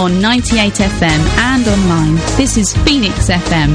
on 98 FM and online. This is Phoenix FM.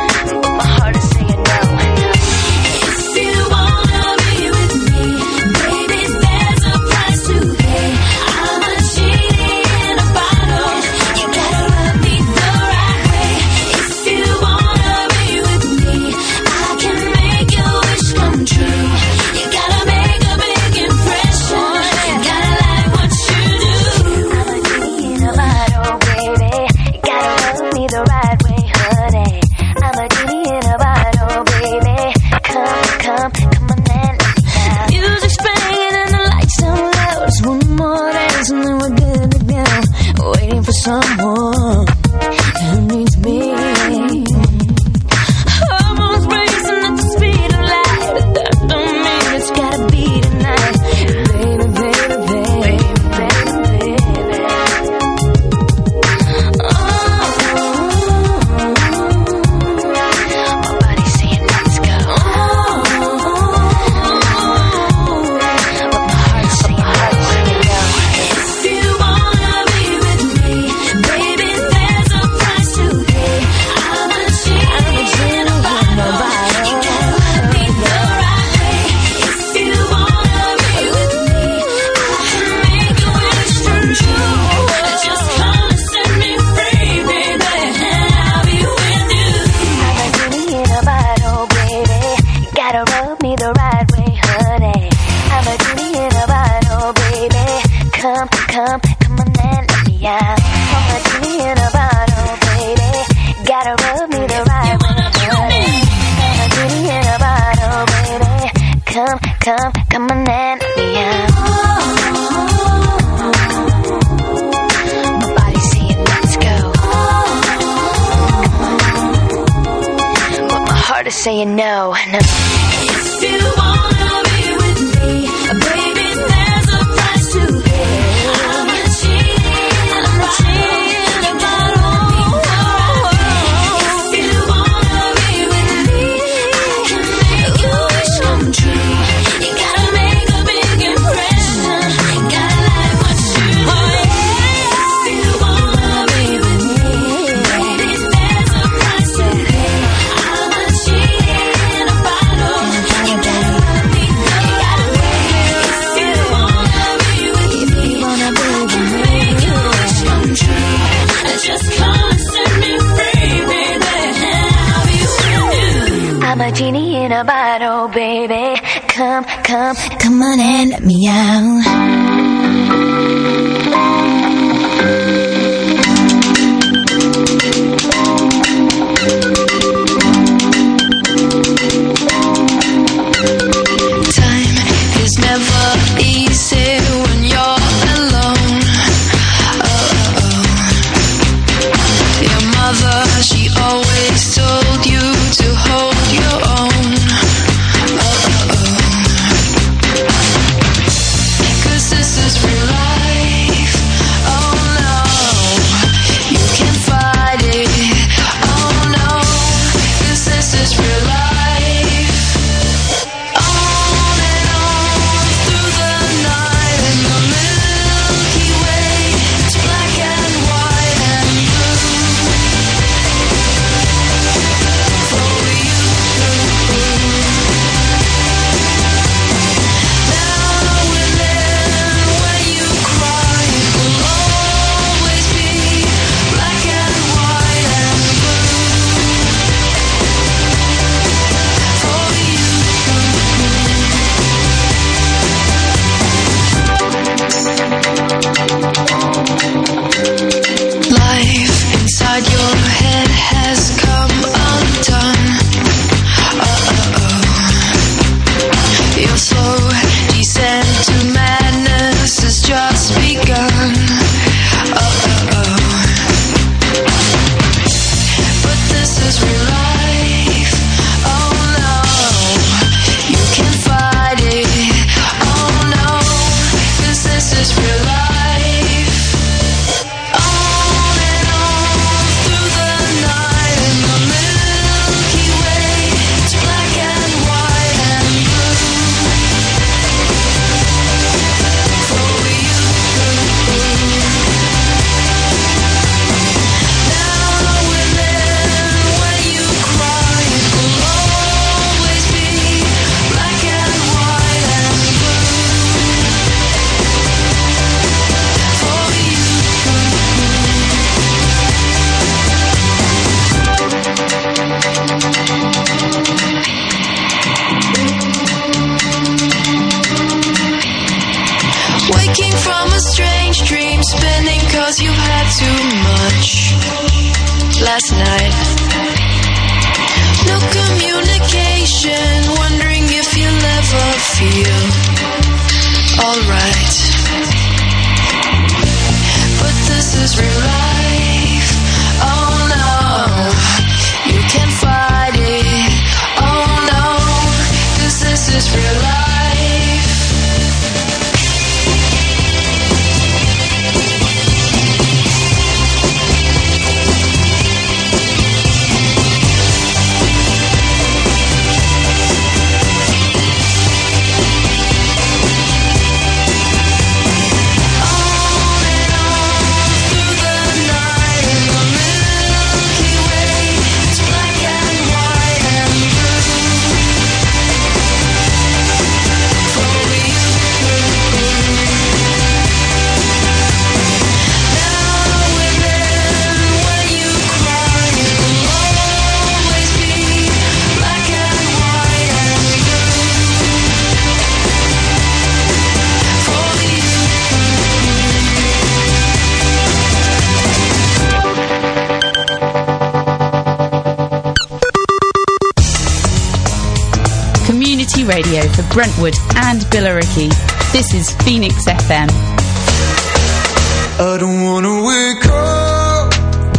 If you wanna be with me, baby. me the right way, honey. I'm a genie in a bottle, baby. Come on and let me out. I'm a genie in a bottle, baby. Gotta rub me the right way, honey. I'm a genie in a bottle, baby. Come on and let me out. My body's saying let's go, but my heart is saying no. If you wanna be with me, baby, there's a price to pay. I'm a genie in a bottle. If you wanna be with me, I can make your wish come true. You gotta make a big impression. Gotta like what you do. If you wanna be with me, baby, there's a price to pay. I'm a genie in a bottle. You gotta let me know. If you wanna be with me, make your wish come true. Just come and set me free, baby. I'll be with you. I'm a genie in a bottle, baby. Come on and let me out. Time is never easy when you're alone. Your mother, she always told you to hold your own. 'Cause this is real life. Oh no, you can't fight it. Oh no, 'cause this is real life. On and on through the night in the Milky Way. It's black and white and blue. For you. Now and then when you cry, it will always be black and white and blue. For you. Life inside your head has come undone. Your slow descent to madness has just begun. But this is real life. Oh no, you can't fight it. Oh no, 'cause this is real life. On and on through the night in the Milky Way. It's black and white and blue. For you. Now and then when you cry, it will always be black and white and blue. For you. Waking from a strange dream, spinning 'cause you had too much last night. No communication, wondering if you'll ever feel alright. But this is real life. Oh no, you can't fight it. Oh no, 'cause this is real life. community radio for Brentwood and Billericay. This is Phoenix FM. I don't wanna wake up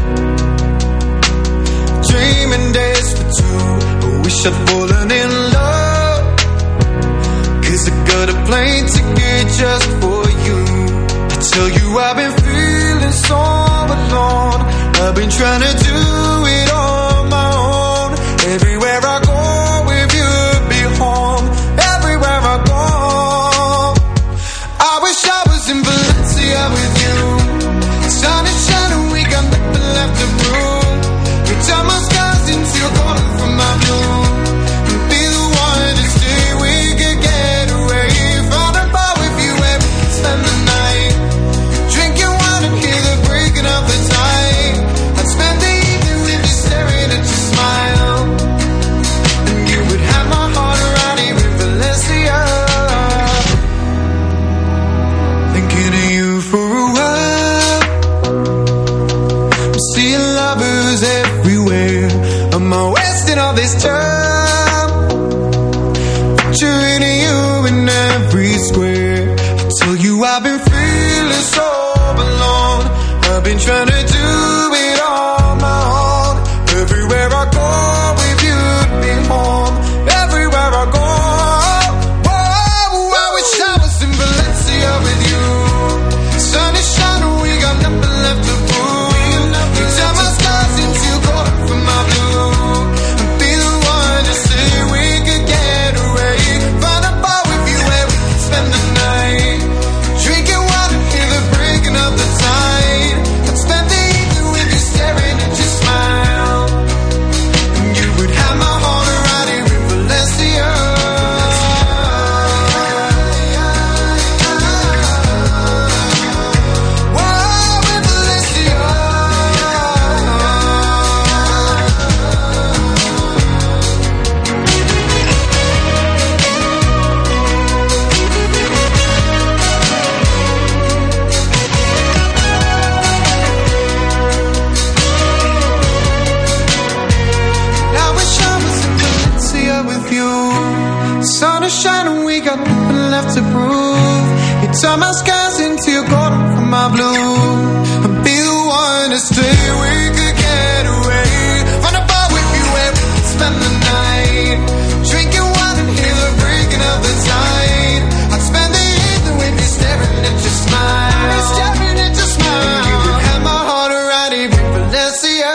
dreaming days for two. I wish I'd fallen in love, 'cause I got a plane ticket just for you. I tell you I've been feeling so alone. I've been trying to do it on my own. Everywhere I go with you, be home. Everywhere I go, I wish I was in Valencia with you. Sun is shining, we got nothing left to prove. You turn my skies into your golden from my blue. And be the one to stay, we could get away. Find a bar with you where we can spend the night, drinking wine and hear the breaking of the tide. I'd spend the evening with you staring at your smile, and you would have my heart around here in Valencia. Thinking of you for a while, I'm seeing lovers everywhere. Am I wasting all this time? Picturing you in every square. I tell you I've been feeling so alone. I've been trying to do it on my own. Everywhere I go with you to be home. Everywhere I go, whoa, I wish I was in Valencia with you. Sun is shining, we got nothing left to prove. You turn my stars into gold from my blue. And be the one to say we could get away. Find a bar with you where we can spend the night, drinking wine and hear the breaking of the tide. I'd spend the evening with you staring at your smile, and you would have my heart around here in Valencia. Whoa, in Valencia. I wish I was in Valencia with you. Sun is shining, we got nothing left to prove. You turn my skies into your golden from my blue. And be the one to stay, we could get away. Find a bar with you where we can spend the night, drinking wine and hear the breaking of the tide. I'd spend the evening with you staring at your smile, staring at your smile. You would have my heart around here in Valencia.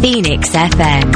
Phoenix FM.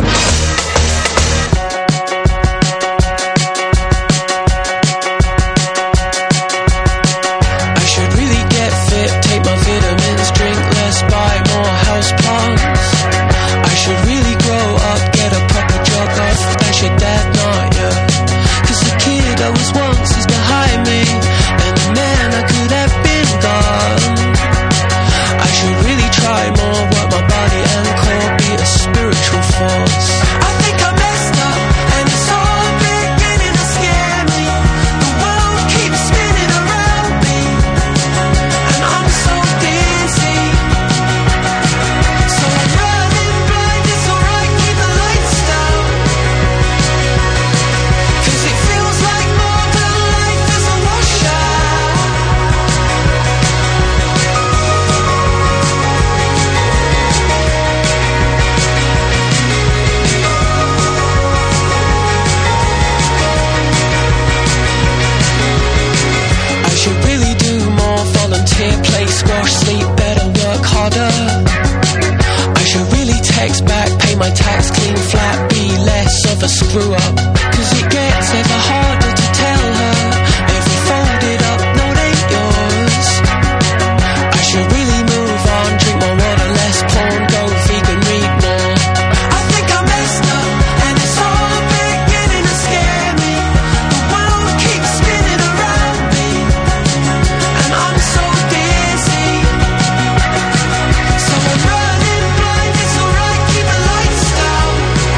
Screw up, 'cause it gets ever harder to tell her if we folded up, no, it ain't yours. I should really move on, drink more water, less porn, go vegan, read more. I think I messed up, and it's all beginning to scare me. The world keeps spinning around me, and I'm so dizzy. So I'm running blind, it's alright, keep the lights down.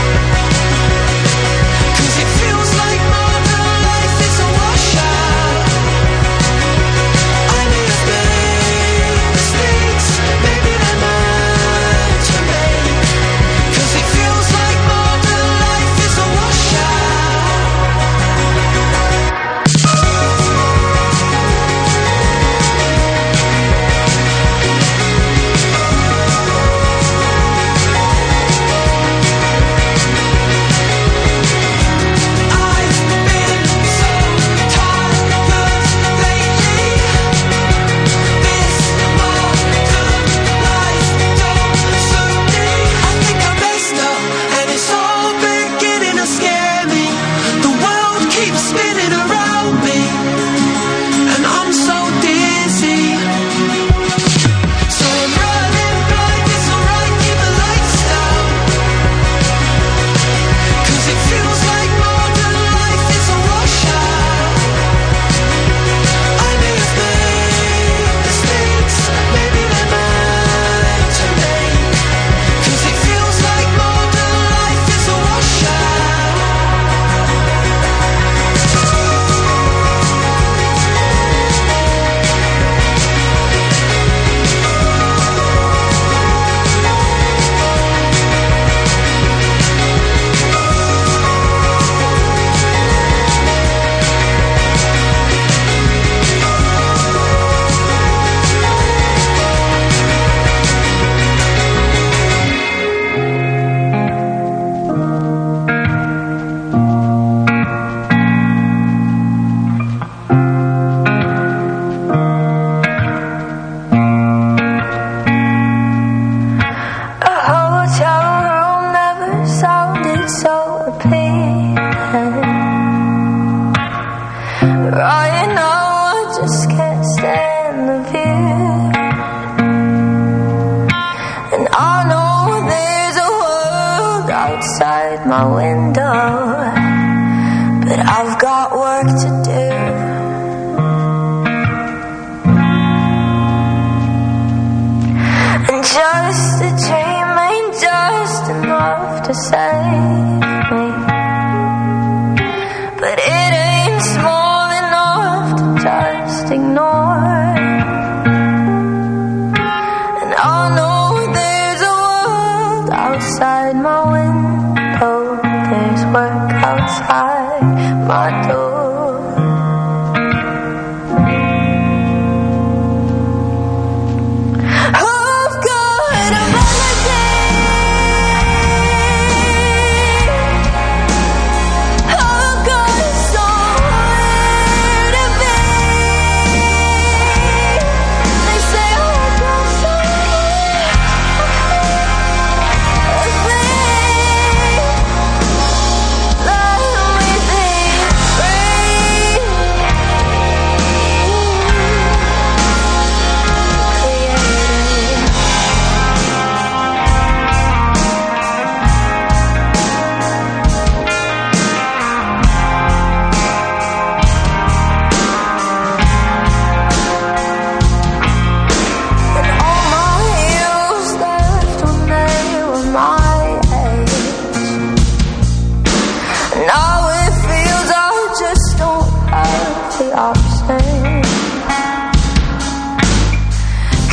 It feels like modern life is a washout. I may have made mistakes, maybe they're mine to make. 'Cause it feels like modern life is a I've got a melody.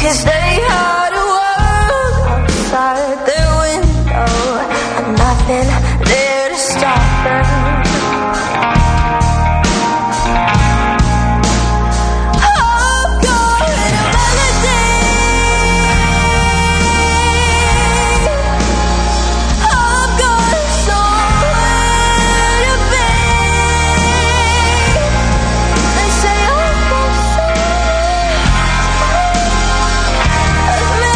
'cause they had a world outside their window and nothing there to stop them. I've got a melody. I've got somewhere to be. They say I'm so as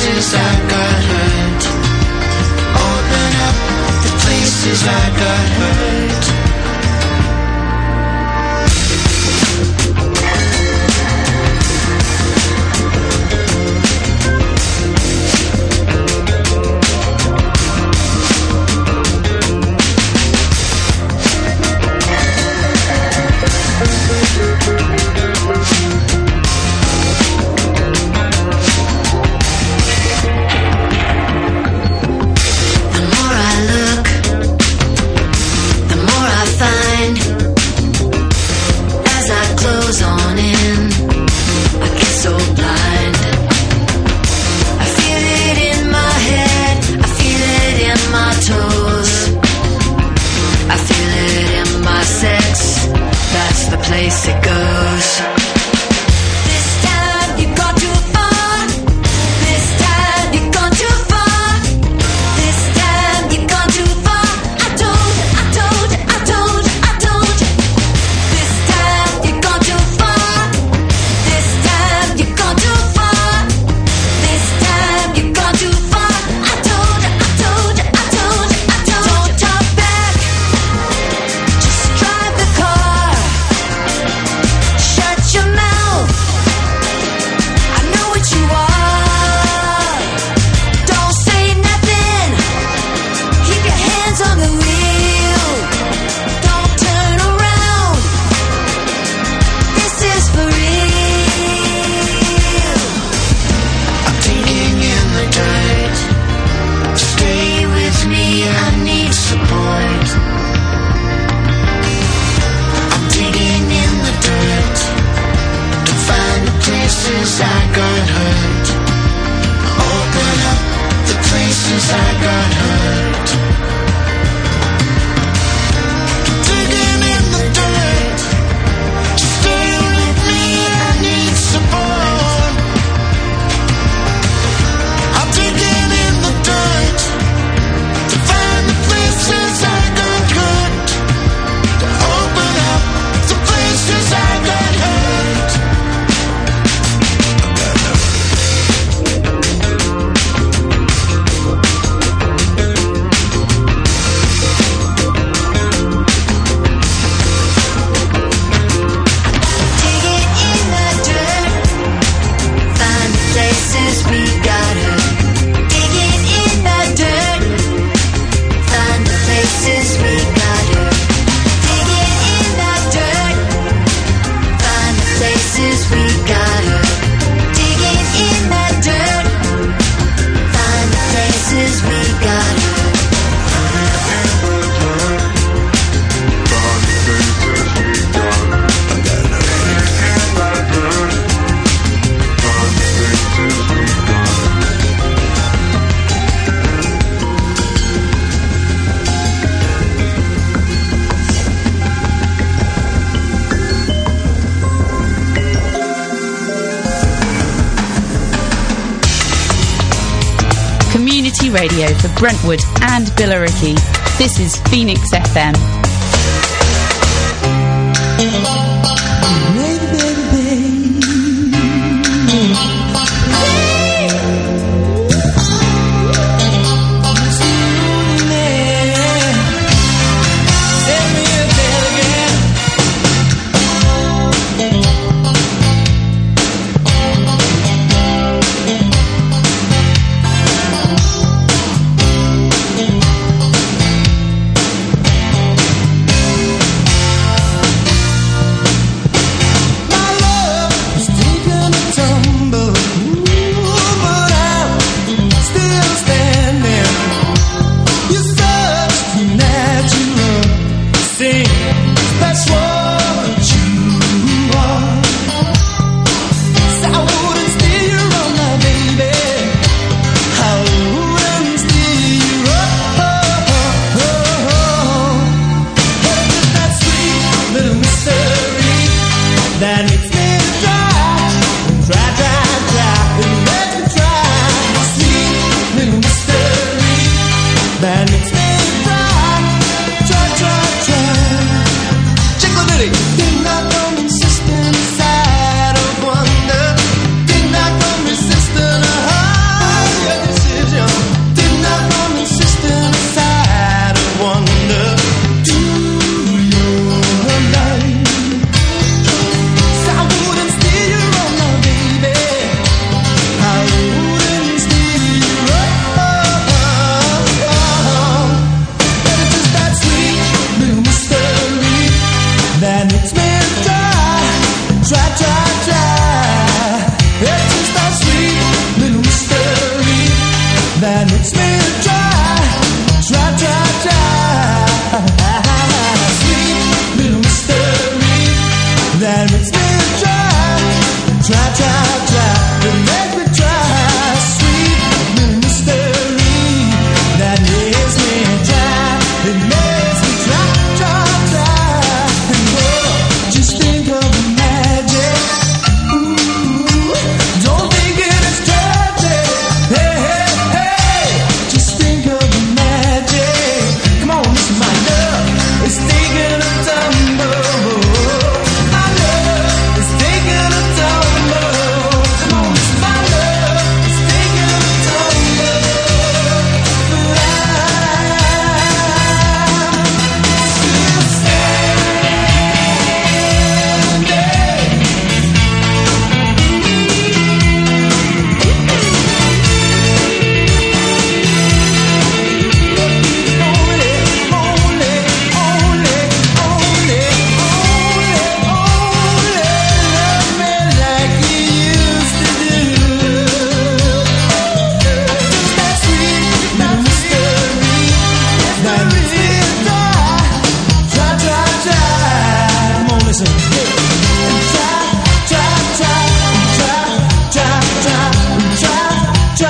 places I got hurt. Open up the places I got hurt. Radio for Brentwood and Billericay. This is Phoenix FM.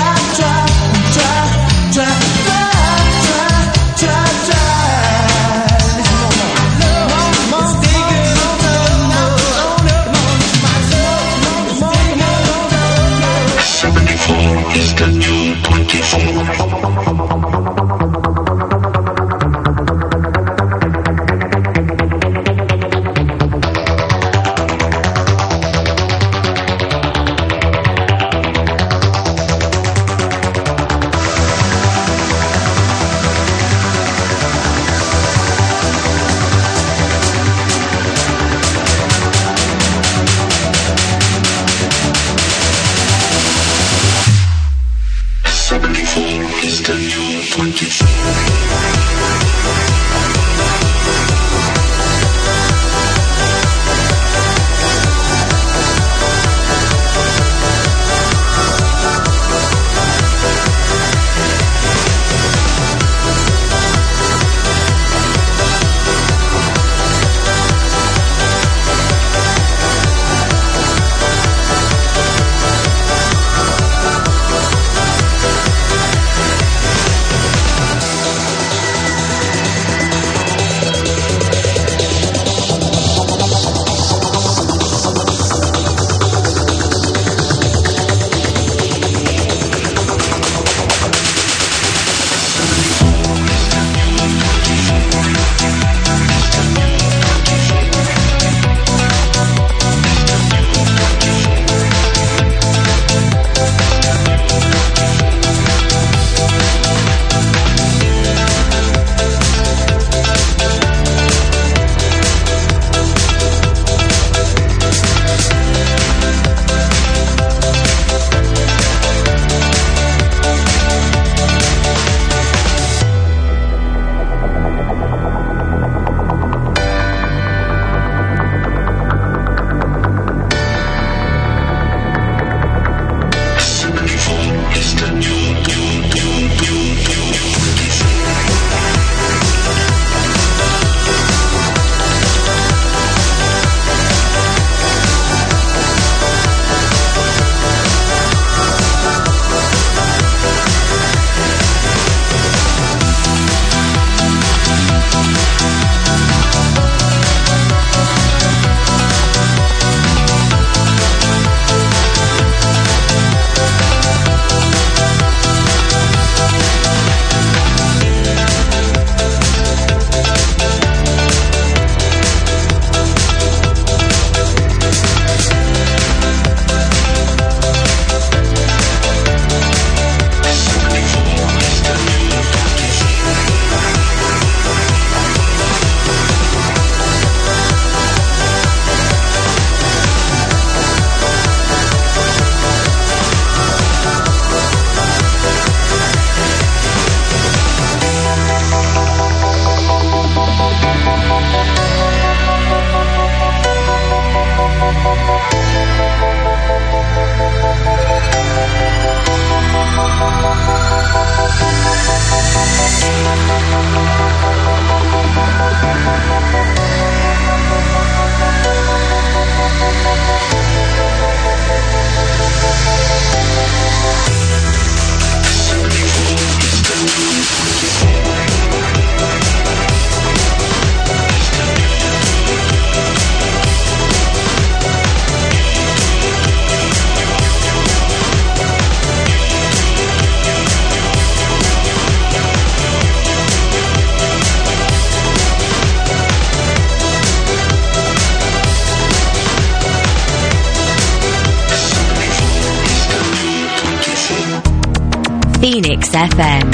Phoenix FM.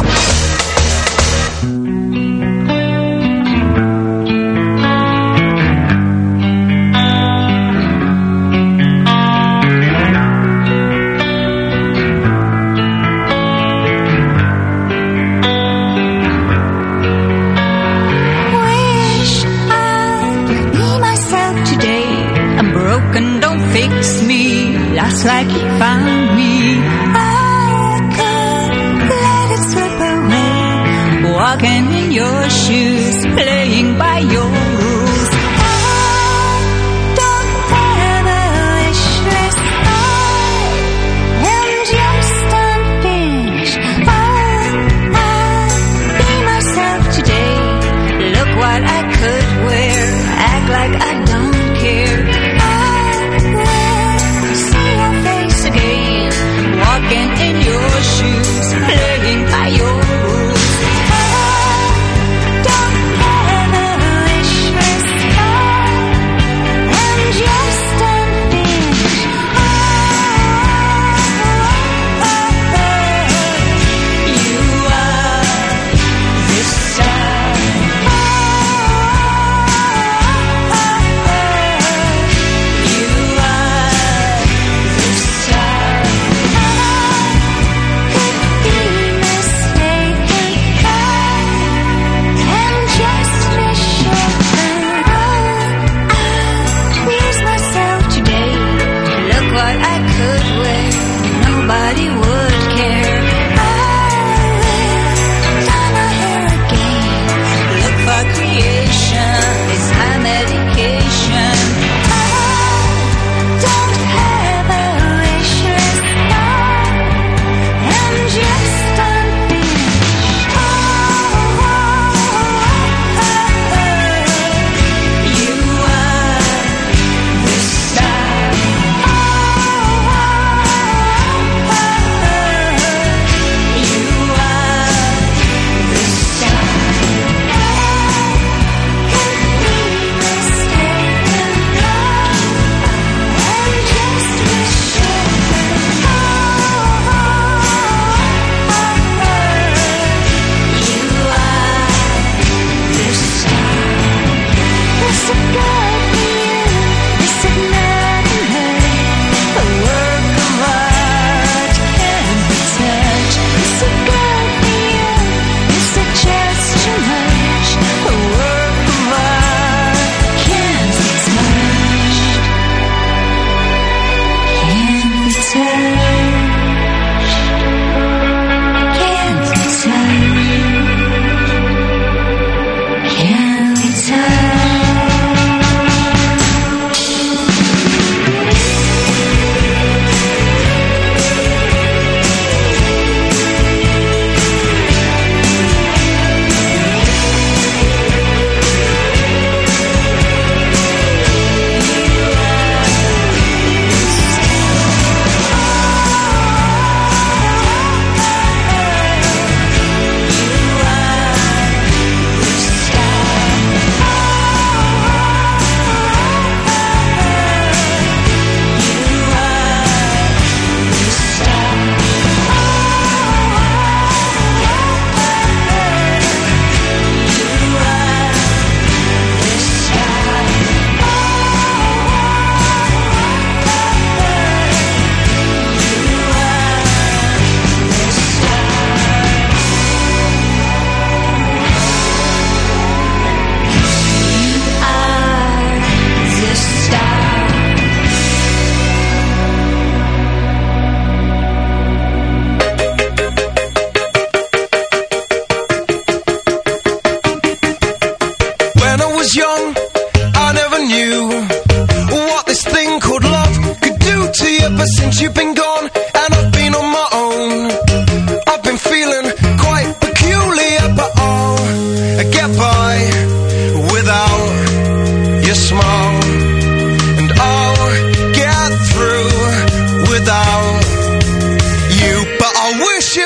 Like you found me, I could let it slip away. Walking in your shoes, playing by your rules. I don't have a wish list. I am just unfinished.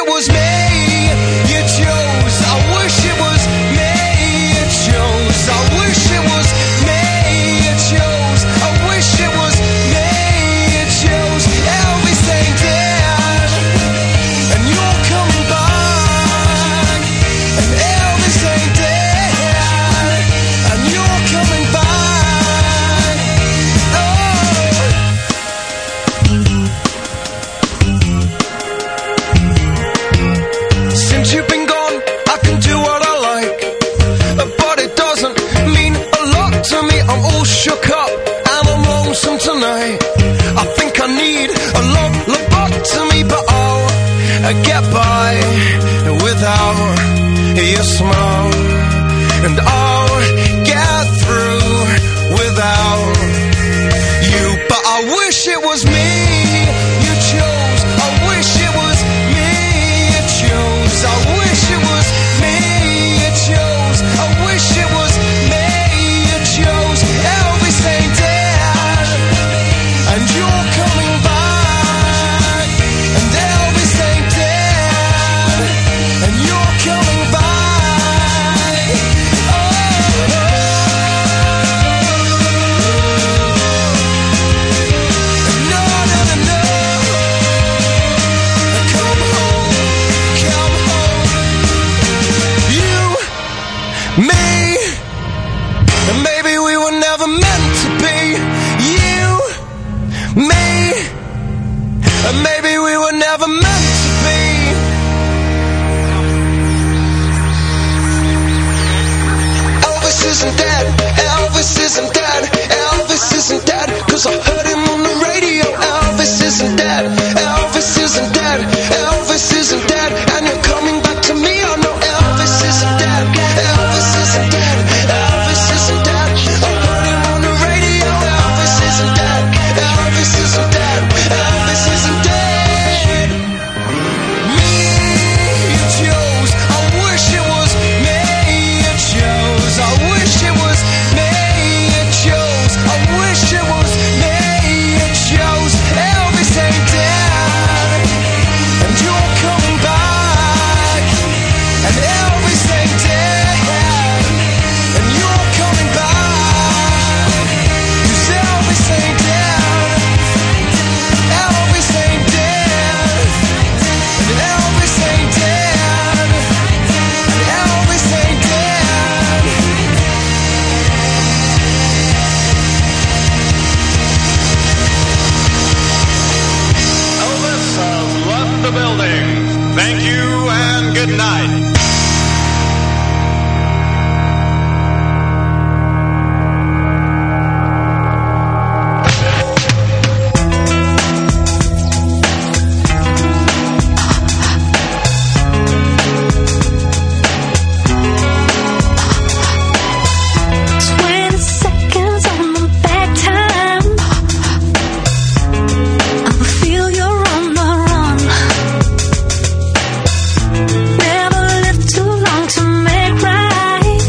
it was me you chose. I wish it was me you chose. I wish it was me you chose. I wish it was me you chose. Elvis ain't dead, and you're coming back. And Elvis ain't dead, and you're coming back. Oh. Since you've been gone, I can do what I like, but it doesn't mean a lot to me. I'm all shook up and I'm lonesome tonight. I think I need a lobotomy, but I'll get by without your smile, and I'll get through without you. But I wish it was me you chose. I wish it was me you chose. I wish it was me you chose. I wish it was me you chose. Elvis ain't dead, and you're coming back. And Elvis ain't dead, and you're coming back. Oh, no, no, no, no. Come home, come home. You, me, and maybe we were never meant to be. You, me, and maybe we were never meant to be. Elvis isn't dead, Elvis isn't dead, Elvis isn't dead, 'cause I heard him on the radio. Elvis isn't dead, Elvis isn't dead, Elvis isn't dead, and you're coming back to me. I know Elvis isn't dead, Elvis isn't dead, Elvis isn't dead. I heard him on the radio. Elvis isn't dead, Elvis isn't dead, Elvis isn't dead. Me you chose. I wish it was me you chose. I wish it was me you chose. I wish it was me you chose. Elvis ain't dead, and you're coming back. And Elvis ain't dead, and you're coming back. 'Cause Elvis ain't dead, Elvis ain't dead, and Elvis ain't dead, and Elvis ain't dead. Elvis has left the building. Thank you and good night. Feel you're on the run. Never lived too long to make right.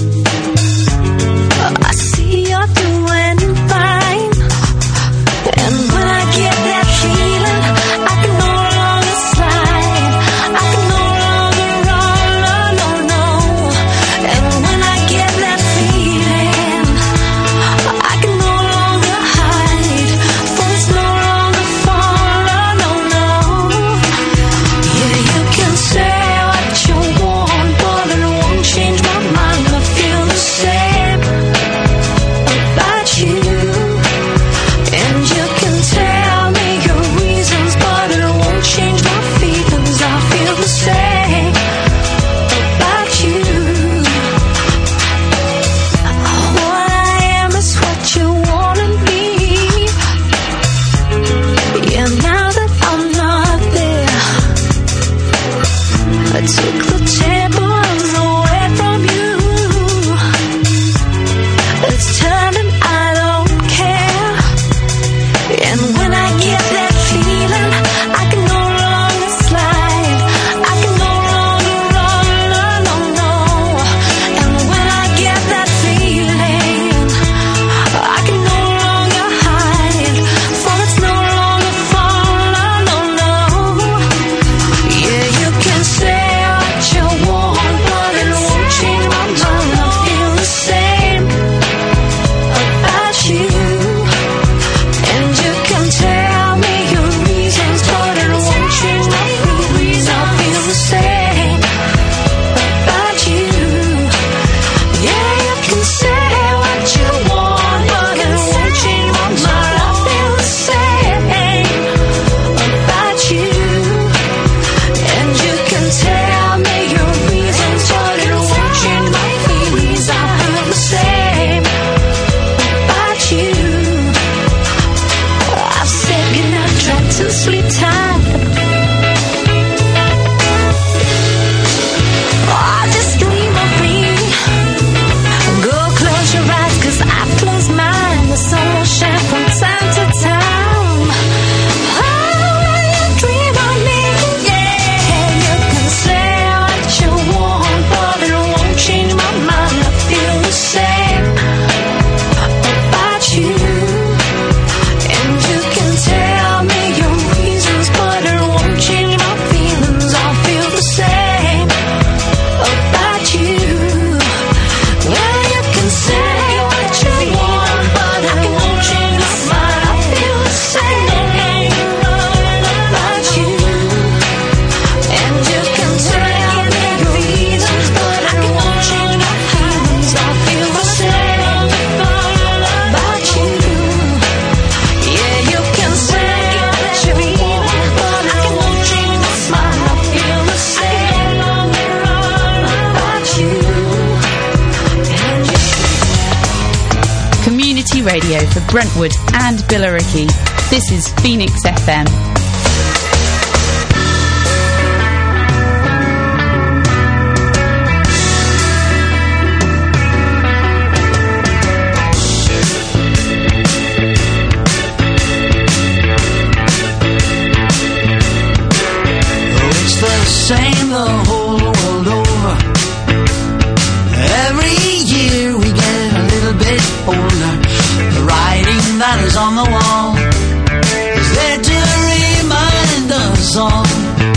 I see you're doing fine. And when I get that feeling, I can no longer slide. I can no longer run, no, no, no. And when I get that feeling, I can no longer hide. For it's no longer fun, no, no, no. Yeah, you can say what you want, but it won't change my mind. I feel the same about you. And you can tell me your reasons, but it won't change my feelings. I feel the same about you. What I am is what you wanna be. Yeah, now that I'm not there, I took the tables away from you. It's time and I don't care. And when I get that feeling, I can no longer slide. I can no longer run, no, no, no. And when I get that feeling, I can no longer hide. For it's no longer fun, no, no, no. Yeah, you Community Radio for Brentwood and Billericay. This is Phoenix FM. Same the whole world over. Every year we get a little bit older. The writing that is on the wall is there to remind us all